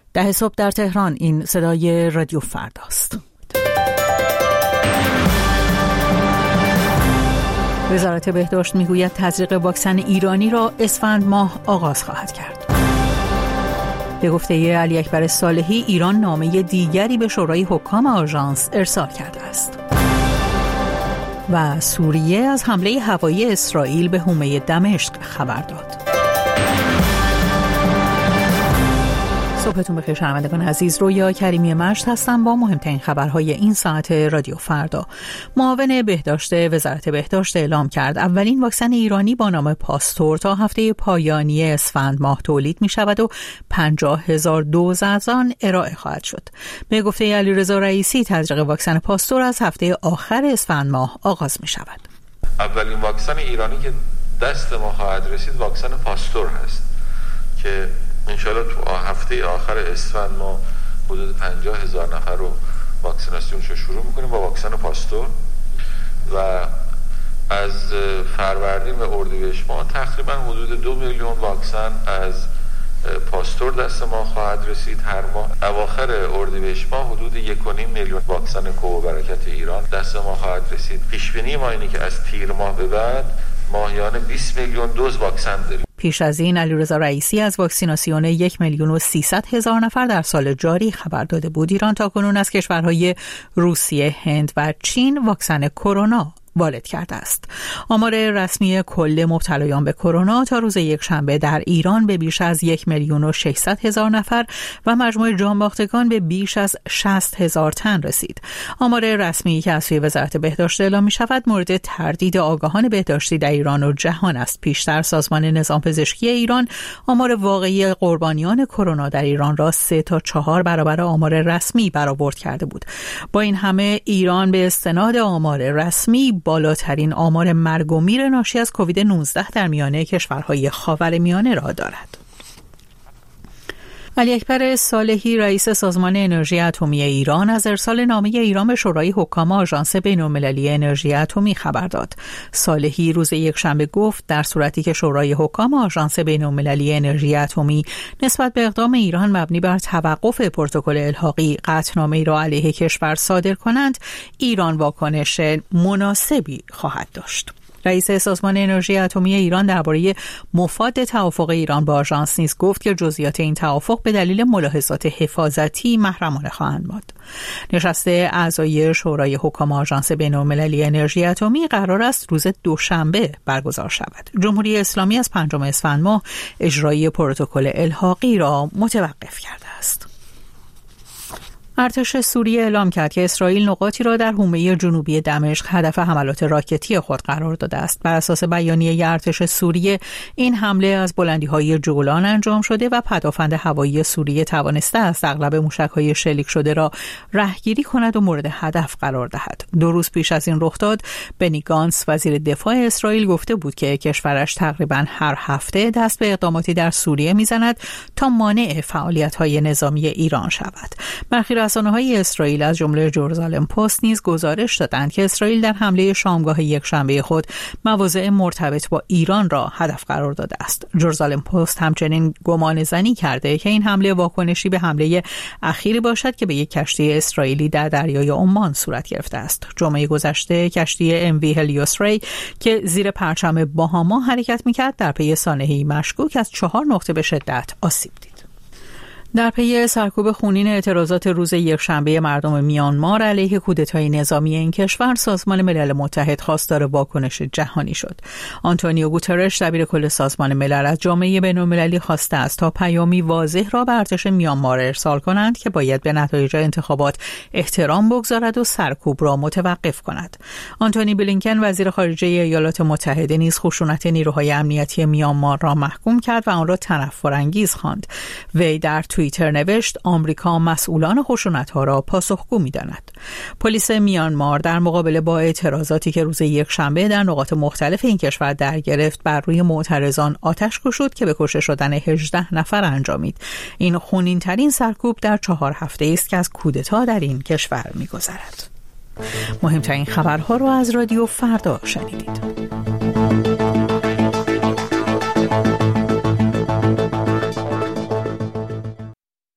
10 صبح در تهران. این صدای رادیو فرداست. وزارت بهداشت میگوید تزریق واکسن ایرانی را اسفند ماه آغاز خواهد کرد. به گفته علی اکبر صالحی، ایران نامه دیگری به شورای حکام آژانس ارسال کرده است. و سوریه از حمله هوایی اسرائیل به حومه دمشق خبر داد. صبحتون بخیر شنوندگان عزیز، رویا کریمی مجد هستم با مهمترین خبرهای این ساعت رادیو فردا. معاون بهداشت وزارت بهداشت اعلام کرد اولین واکسن ایرانی با نام پاستور تا هفته پایانی اسفند ماه تولید می شود و 50,000 دوز از آن ارائه خواهد شد. به گفته علیرضا رئیسی، تزریق واکسن پاستور از هفته آخر اسفند ماه آغاز می شود. اولین واکسن ایرانی که دست ما خواهد رسید واکسن پاستور هست که انشاءالله تو هفته آخر اسفند ما حدود 50,000 نفر رو واکسیناسیونش رو شروع میکنیم با واکسن پاستور و از فروردین به اردیبهشت ماه تقریبا حدود 2 میلیون واکسن از پاستور دست ما خواهد رسید هر ماه. اواخر اردیبهشت ماه حدود 1.5 میلیون واکسن کوه و برکت ایران دست ما خواهد رسید. پیش بینی ما اینه که از تیر ماه به بعد ماهیانه 20 میلیون دوز واکسن داریم. پیش از این علیرضا رئیسی از واکسیناسیون 1,300,000 نفر در سال جاری خبر داده بود. ایران تاکنون از کشورهای روسیه، هند و چین واکسن کرونا وارد کرده است. آمار رسمی کل مبتلایان به کرونا تا روز یکشنبه در ایران به بیش از 1,600,000 نفر و مجموع جانباختگان به بیش از 60,000 تن رسید. آمار رسمی که از سوی وزارت بهداشت اعلام می شود مورد تردید آگاهان بهداشتی در ایران و جهان است. پیشتر سازمان نظام پزشکی ایران آمار واقعی قربانیان کرونا در ایران را 3 تا 4 برابر آمار رسمی برآورد کرده بود. با این همه ایران به استناد آمار رسمی بالاترین آمار مرگ و میر ناشی از کووید 19 در میانه کشورهای خاورمیانه را دارد. علی اکبر صالحی، رئیس سازمان انرژی اتمی ایران، از ارسال نامه ایران به شورای حکام آژانس بین‌المللی انرژی اتمی خبر داد. صالحی روز یکشنبه گفت در صورتی که شورای حکام آژانس بین‌المللی انرژی اتمی نسبت به اقدام ایران مبنی بر توقف پروتکل الحاقی قطعنامه‌ای را علیه کشور صادر کنند، ایران واکنش مناسبی خواهد داشت. رئیس سازمان انرژی اتمی ایران درباره مفاد توافق ایران با آژانس نیز گفت که جزئیات این توافق به دلیل ملاحظات حفاظتی محرمانه خواهند بود. نشست اعضای شورای حکام آژانس بین‌المللی انرژی اتمی قرار است روز دوشنبه برگزار شود. جمهوری اسلامی از 5 اسفند ماه اجرای پروتکل الحاقی را متوقف کرده است. ارتش سوریه اعلام کرد که اسرائیل نقاطی را در حومه جنوبی دمشق هدف حملات راکتی خود قرار داده است. بر اساس بیانیه ارتش سوریه، این حمله از بلندی‌های جولان انجام شده و پدافند هوایی سوریه توانسته است اغلب موشک‌های شلیک شده را رهگیری کند و مورد هدف قرار دهد. 2 روز پیش از این رخداد، بنی گانتس وزیر دفاع اسرائیل گفته بود که کشورش تقریباً هر هفته دست به اقداماتی در سوریه می‌زند تا مانع فعالیت‌های نظامی ایران شود. برخی رسانه‌های اسرائیل از جمله جرزالم پست نیز گزارش دادند که اسرائیل در حمله شامگاه یکشنبه خود مواضع مرتبط با ایران را هدف قرار داده است. جرزالم پست همچنین گمانه‌زنی کرده که این حمله واکنشی به حمله اخیری باشد که به یک کشتی اسرائیلی در دریای عمان صورت گرفته است. جمعه گذشته کشتی MV هلیوس ری که زیر پرچم باهاما حرکت می‌کرد در پی سانحه‌ای مشکوک از 4 نقطه به شدت آسیب دید. در پی سرکوب خونین اعتراضات روز یکشنبه مردم میانمار علیه کودتای نظامی این کشور، سازمان ملل متحد خواستار واکنش جهانی شد. آنتونیو گوترش، دبیر کل سازمان ملل، از جامعه بین‌المللی خواسته است تا پیامی واضح را به ارتش میانمار ارسال کنند که باید به نتایج انتخابات احترام بگذارد و سرکوب را متوقف کند. آنتونی بلینکن، وزیر خارجه ایالات متحده، نیز خشونت نیروهای امنیتی میانمار را محکوم کرد و آن را تنفرانگیز خواند. وی در توییتر نوشت آمریکا مسئولان خشونت‌ها را پاسخگو می‌داند. پلیس میانمار در مقابله با اعتراضاتی که روز یکشنبه در نقاط مختلف این کشور در گرفت، بر روی معترضان آتش گشود که به کشته شدن 18 نفر انجامید. این خونین‌ترین سرکوب در 4 هفته است که از کودتا در این کشور می‌گذرد. مهمترین خبرها را از رادیو فردا شنیدید.